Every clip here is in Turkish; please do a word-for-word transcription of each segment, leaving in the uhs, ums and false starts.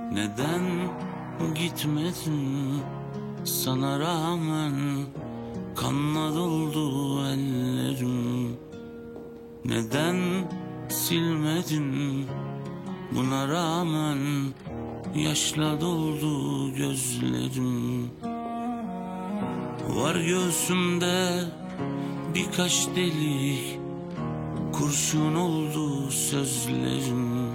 Neden gitmedin sana rağmen, kanla doldu ellerim. Neden silmedin buna rağmen, yaşla doldu gözlerim. Var göğsümde birkaç delik, kurşun oldu sözlerim.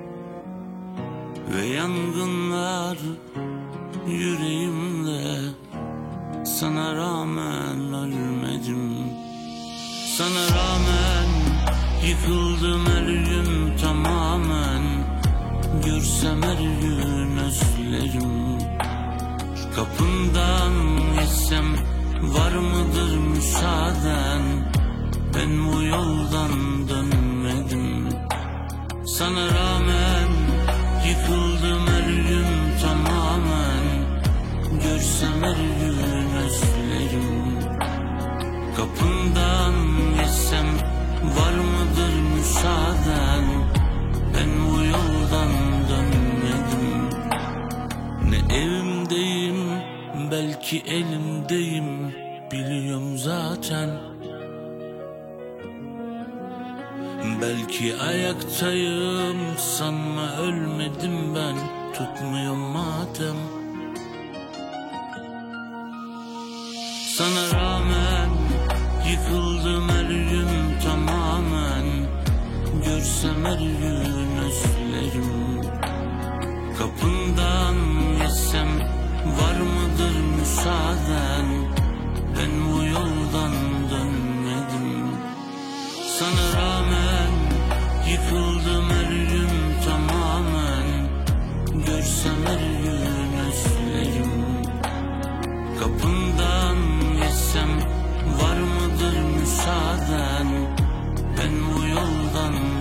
Ve yangınlar yüreğimde, sana rağmen ölmedim. Sana rağmen yıkıldım her gün tamamen, görsem her gün özlerim. Kapından geçsem var mıdır müsaaden, ben bu yoldan dönmedim. Sana rağmen yıkıldım her gün tamamen, görsem her gün özlerim. Kapından geçsem var mıdır müsaaden, ben bu yoldan dönmedim. Ne evimdeyim, belki elimdeyim, biliyorum zaten. Belki ayaktayım, sanma ölmedim ben, tutmuyor madem. Sana rağmen yıkıldım her gün tamamen, görsem her gün özlerim. Kapından geçsem var mıdır müsaaden, ben bu yoldan dönmedim. Sana rağmen yıkıldım her gün tamamen, görsem her gün özlerim. Kapından geçsem var mıdır müsaaden, ben bu yoldan